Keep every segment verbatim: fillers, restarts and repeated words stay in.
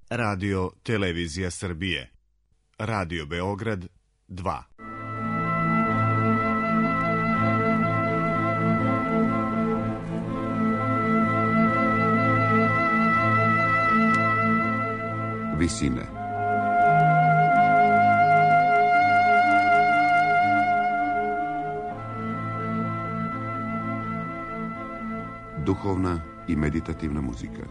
Radio Televizija Srbije. Radio Beograd dva. Visine. Duhovna i meditativna muzika.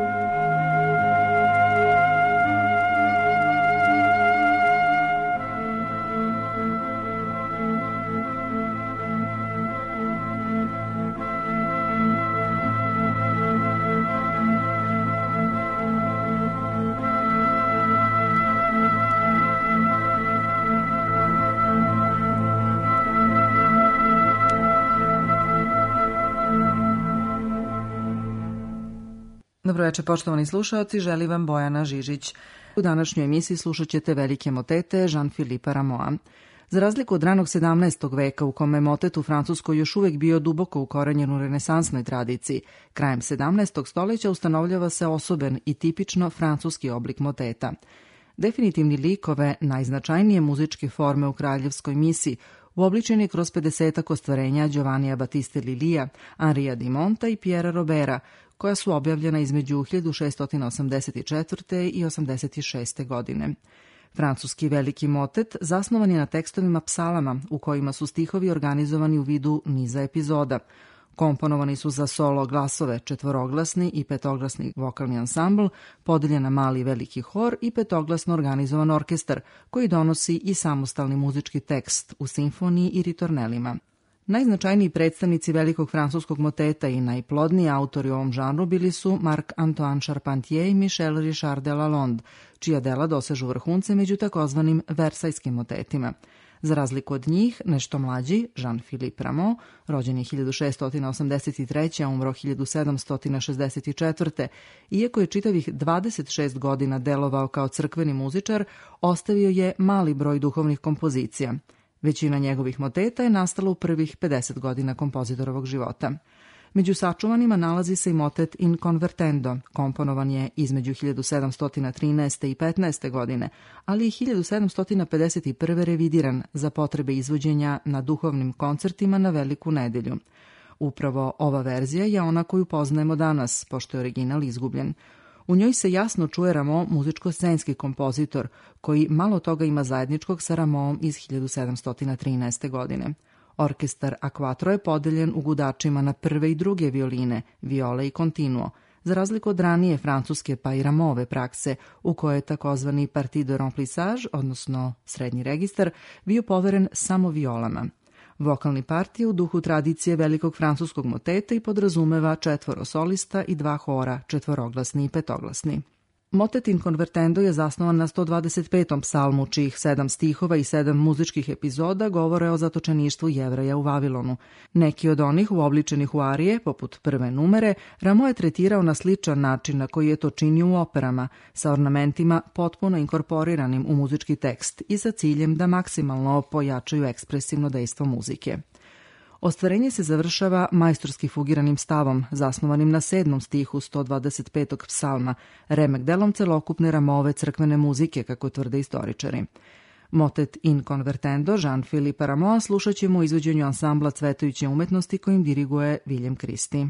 Dobro večer, poštovani slušaoci, želi vam Bojana Žižić. U današnjoj emisiji slušat ćete velike motete Jean-Philippe Rameau. Za razliku od ranog sedamnaestog veka u kome motet u Francuskoj još uvek bio duboko ukorenjen u renesansnoj tradiciji, krajem sedamnaestog stoljeća ustanovljava se osoben i tipično francuski oblik moteta. Definitivni lik ove najznačajnije muzičke forme u kraljevskoj misiji uobličen je kroz pedesetak ostvarenja Giovannija Battiste Lilija, Henria di Monta i Piera Robera, koja su objavljena između hiljadu šessto osamdeset četvrte. i osamdeset šeste. godine. Francuski veliki motet zasnovan je na tekstovima psalama u kojima su stihovi organizovani u vidu niza epizoda. Komponovani su za solo glasove, četvoroglasni i petoglasni vokalni ansambl, podeljen na mali i veliki hor i petoglasno organizovan orkestar, koji donosi i samostalni muzički tekst u simfoniji i ritornelima. Najznačajniji predstavnici velikog francuskog moteta i najplodniji autori u ovom žanru bili su Marc-Antoine Charpentier i Michel Richard de Lalonde, čija dela dosežu vrhunce među takozvanim versajskim motetima. Za razliku od njih, nešto mlađi, Jean-Philippe Rameau, rođen je hiljadu šeststo osamdeset treće. a umro hiljadu sedamsto šezdeset četvrte. Iako je čitavih dvadeset šest godina delovao kao crkveni muzičar, ostavio je mali broj duhovnih kompozicija. Većina njegovih moteta je nastala u prvih pedeset godina kompozitorovog života. Među sačuvanima nalazi se i motet In Convertendo, komponovan je između hiljadu sedamsto trinaeste. i petnaeste. godine, ali i hiljadu sedamsto pedeset prve. revidiran za potrebe izvođenja na duhovnim koncertima na Veliku nedelju. Upravo ova verzija je ona koju poznajemo danas, pošto je original izgubljen. U njoj se jasno čuje Rameau muzičko-scenski kompozitor, koji malo toga ima zajedničkog sa Rameauom iz hiljadu sedamsto trinaeste. godine. Orkestar a quattro je podeljen u gudačima na prve i druge violine, viole i continuo, za razliku od ranije francuske pa i Rameauove prakse, u kojoj je takozvani partie de remplissage, odnosno srednji registar, bio poveren samo violama. Vokalni part je u duhu tradicije velikog francuskog moteta i podrazumeva četvoro solista i dva hora, četvoroglasni i petoglasni. Motet In Convertendo je zasnovan na sto dvadeset petom psalmu, čijih sedam stihova i sedam muzičkih epizoda govore o zatočeništvu Jevreja u Vavilonu. Neki od onih uobličenih u arije, poput prve numere, Rameau je tretirao na sličan način na koji je to činio u operama, sa ornamentima potpuno inkorporiranim u muzički tekst i sa ciljem da maksimalno pojačaju ekspresivno dejstvo muzike. Ostvarenje se završava majstorski fugiranim stavom, zasnovanim na sedmom stihu sto dvadeset petog psalma, remek delom celokupne Rameauove crkvene muzike, kako tvrde istoričari. Motet In Convertendo Jean-Philippe Rameau slušat ćemo u izvođenju ansambla Cvetajuće umetnosti kojim diriguje William Christie.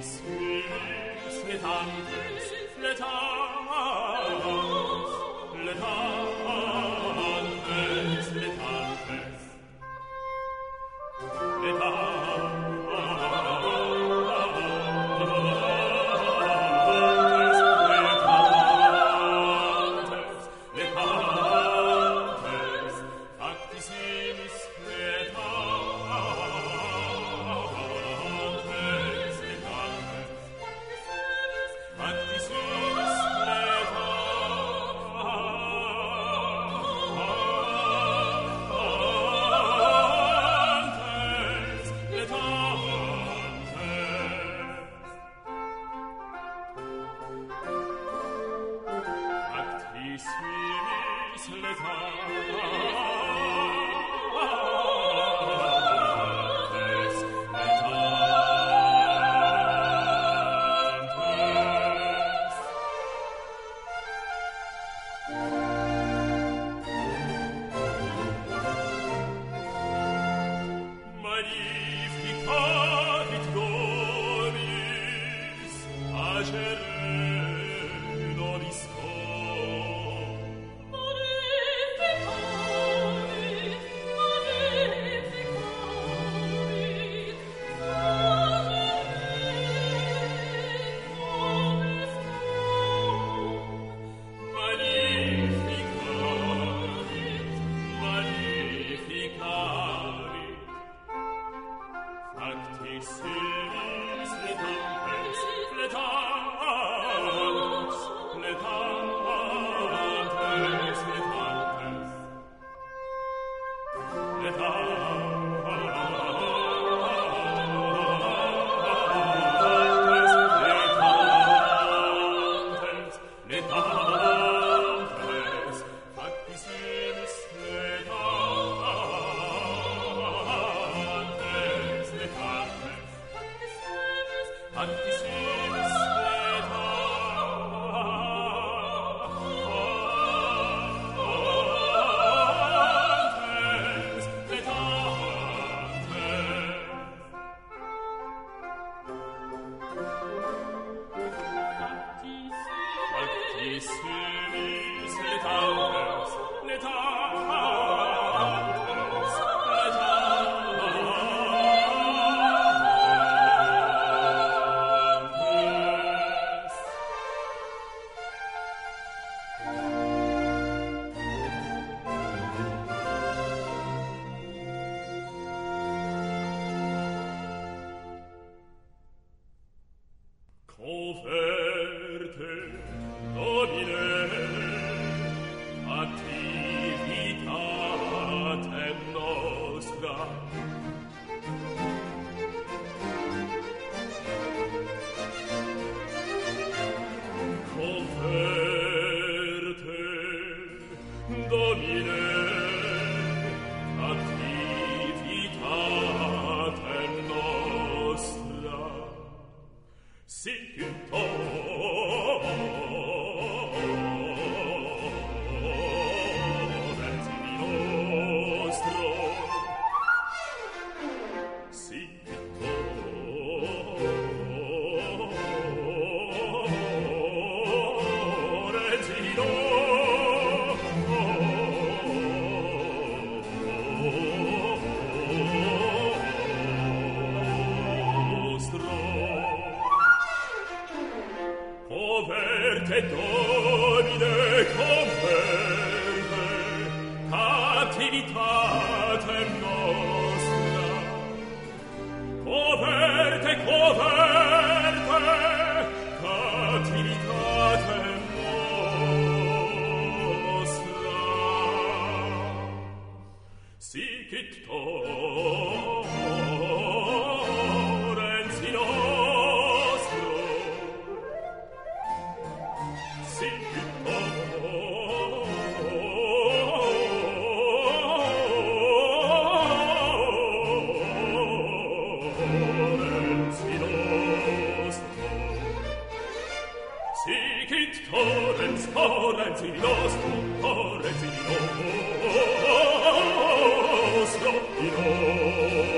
Nostro,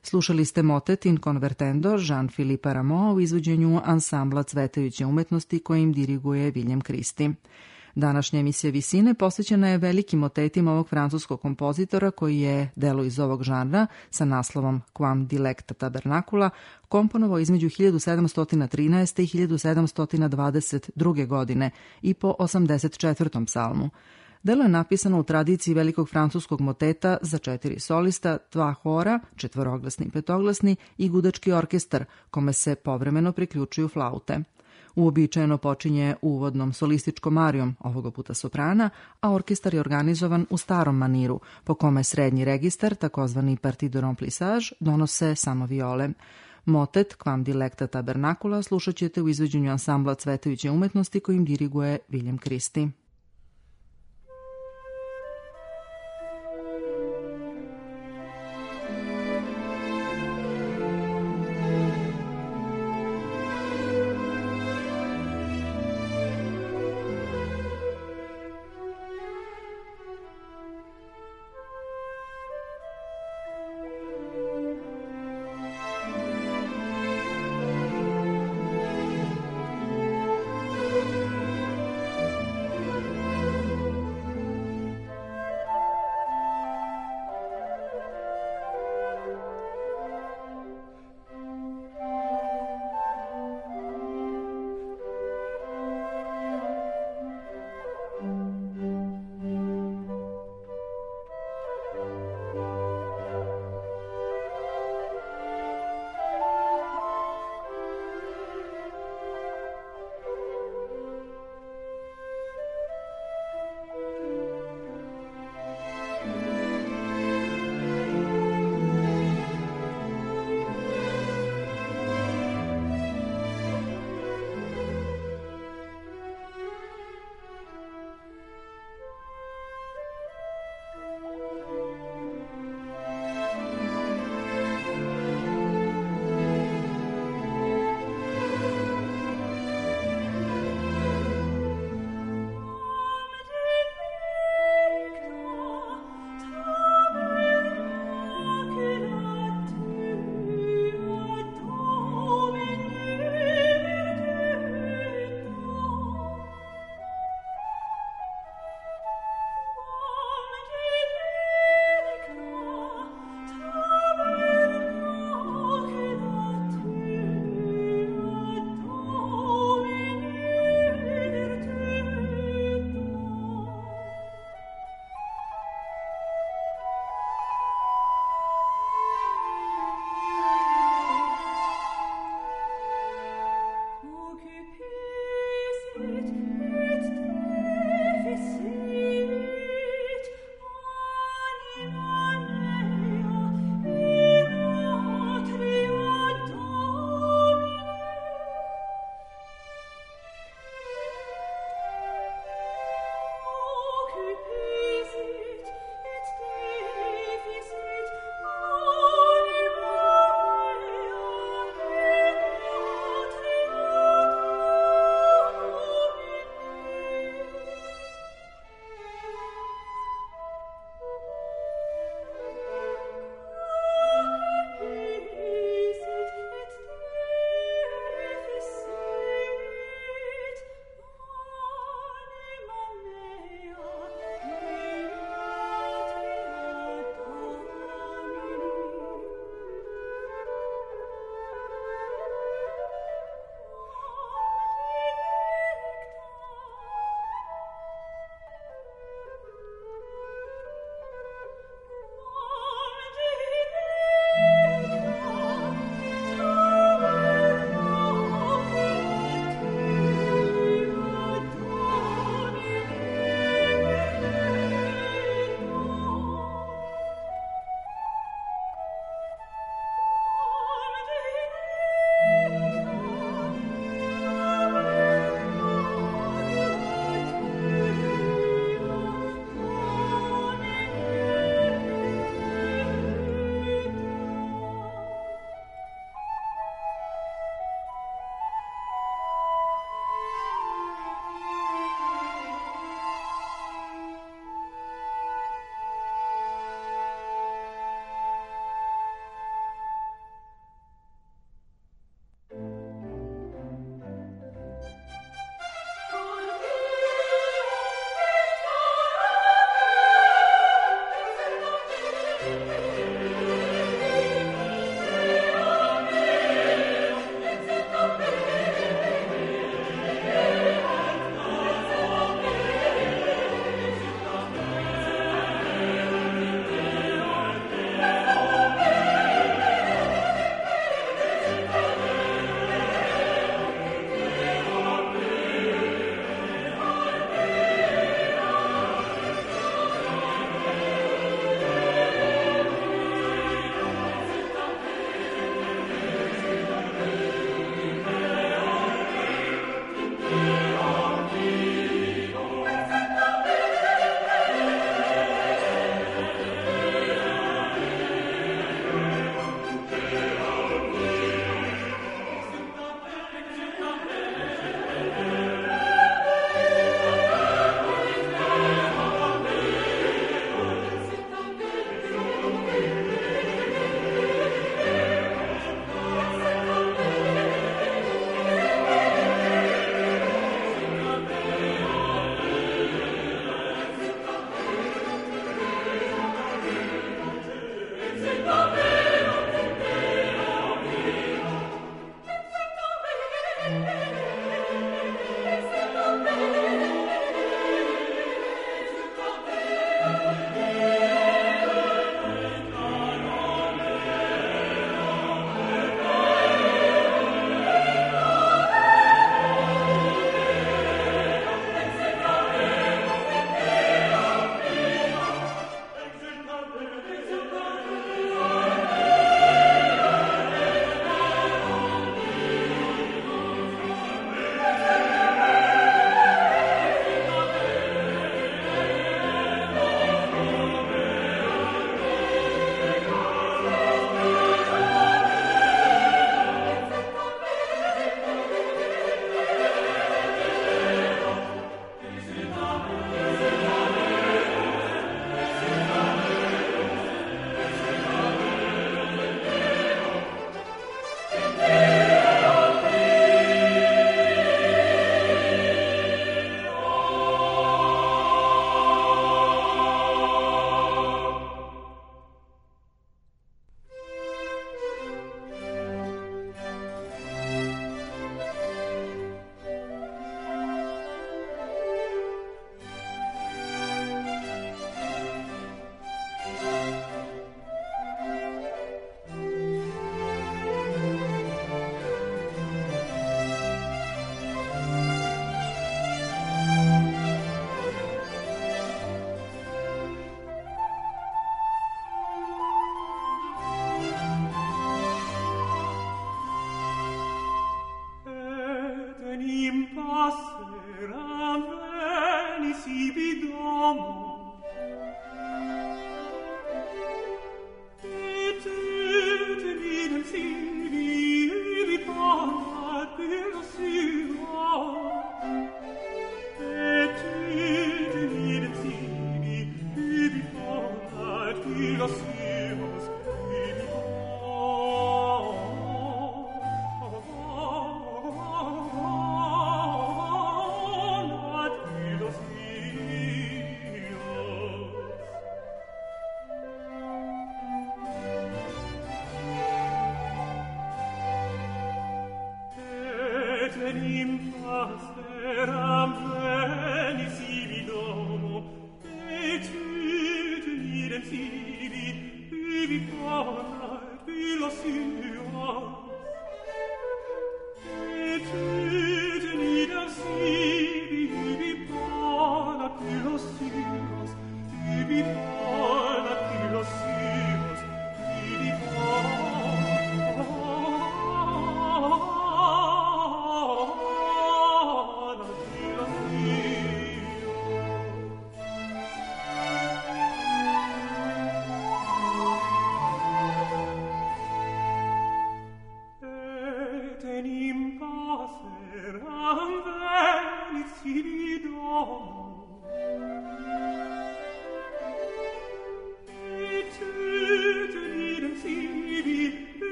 Slušali ste motet In convertendo Jean-Philippe Rameau u izvođenju ansambla Cvetajuće umetnosti kojim diriguje William Christie. Današnja emisija Visine posvećena je velikim motetima ovog francuskog kompozitora koji je delo iz ovog žanra sa naslovom Quam dilecta tabernacula komponovao između hiljadu sedamsto trinaeste. i hiljadu sedamsto dvadeset druge. godine i po osamdeset četvrtom psalmu. Delo je napisano u tradiciji velikog francuskog moteta za četiri solista, dva hora, četvoroglasni i petoglasni i gudački orkestar, kome se povremeno priključuju flaute. Uobičajeno počinje uvodnom solističkom arijom, ovoga puta soprana, a orkestar je organizovan u starom maniru, po kome srednji registar, takozvani partie de remplissage, donose samo viole. Motet Quam dilecta tabernacula slušat ćete u izvođenju ansambla Cvetajuće umetnosti kojim diriguje William Christie.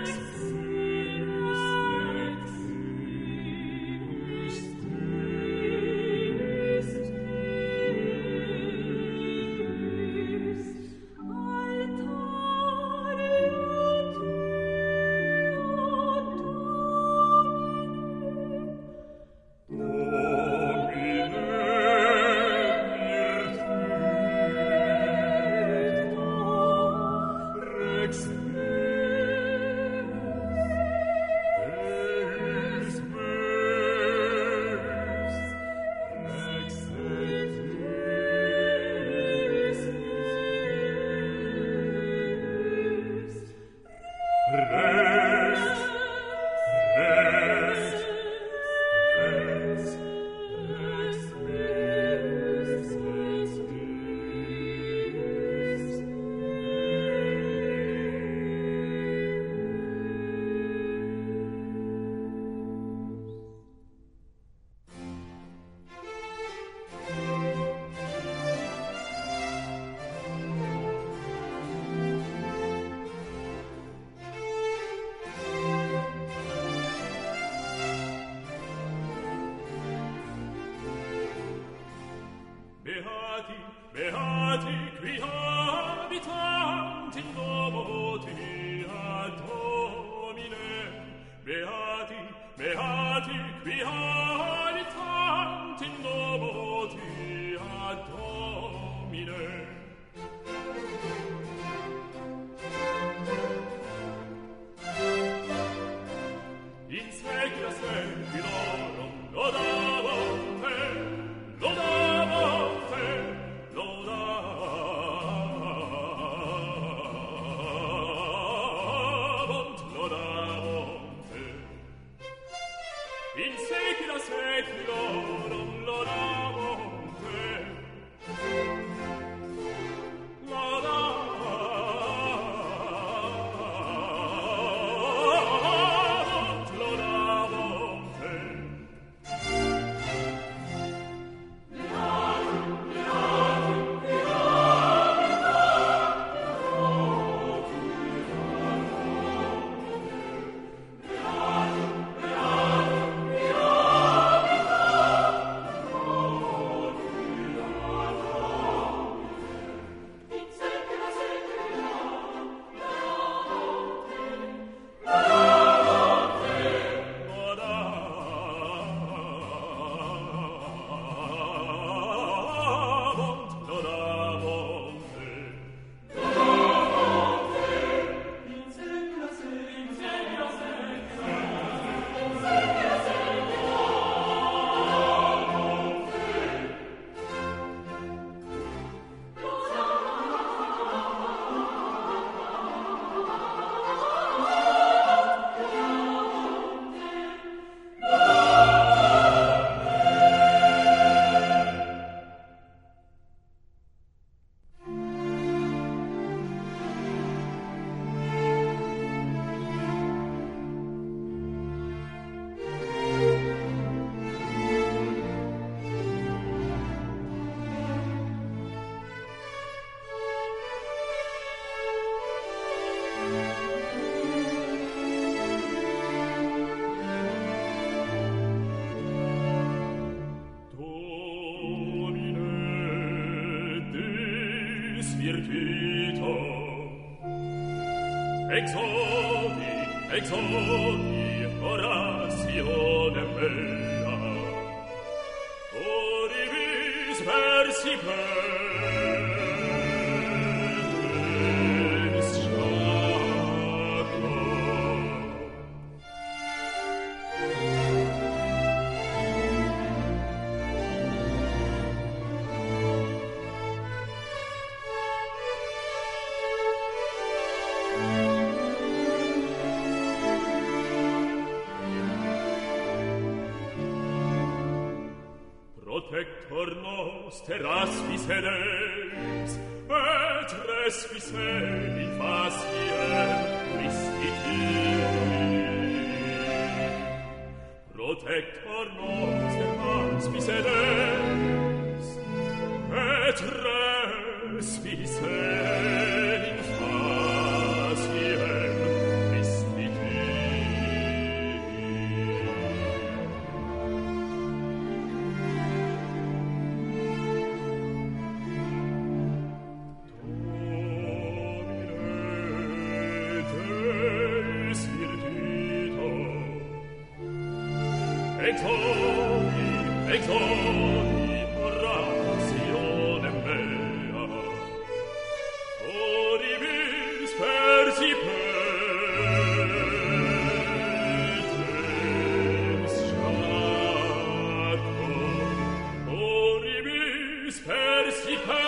Protector noster aspicedes, et respice in faciem Christi. Protector noster aspicedes, et respice in faciem Christi. exodi, exodi, orazione mea, oribis percipetes sciaco, oribis percipetes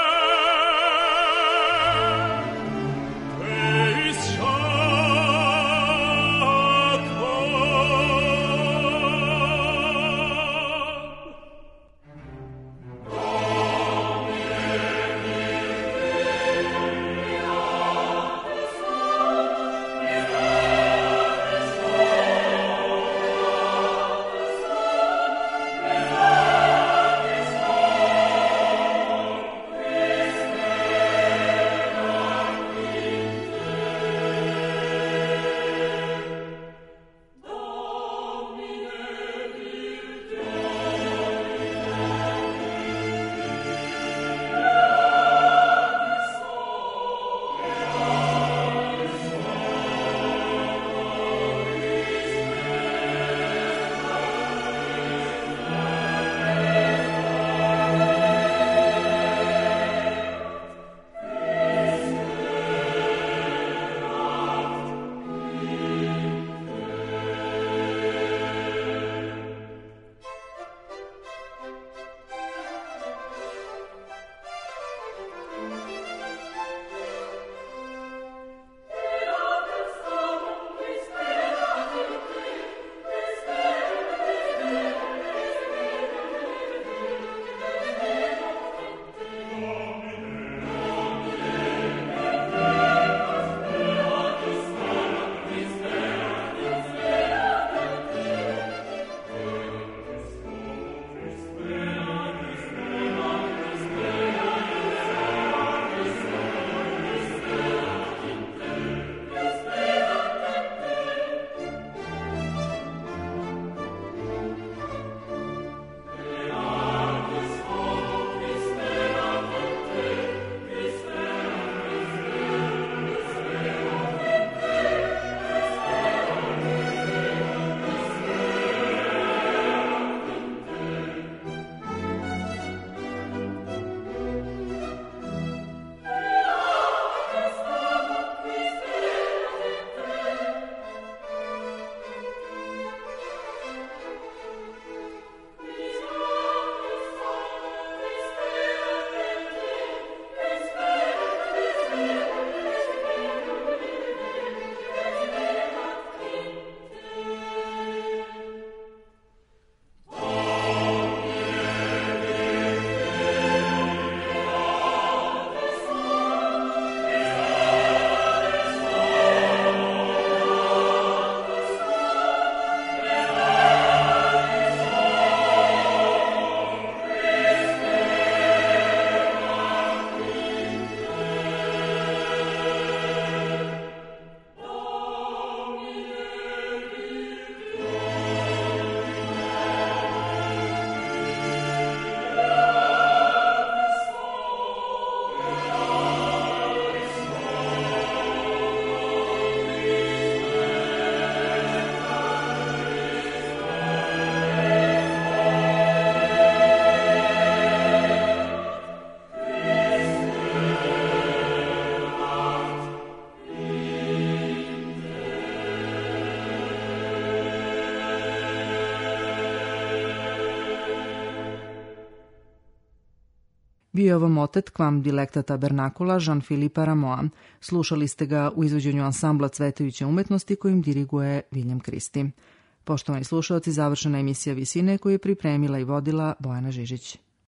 Bio je ovo motet Quam dilecta tabernacula Jean-Philippe Rameau. Slušali ste ga u izvođenju ansambla Cvetajuće umetnosti kojim diriguje William Christie. Poštovani slušalci, završena emisija Visine koju je pripremila i vodila Bojana Žižić.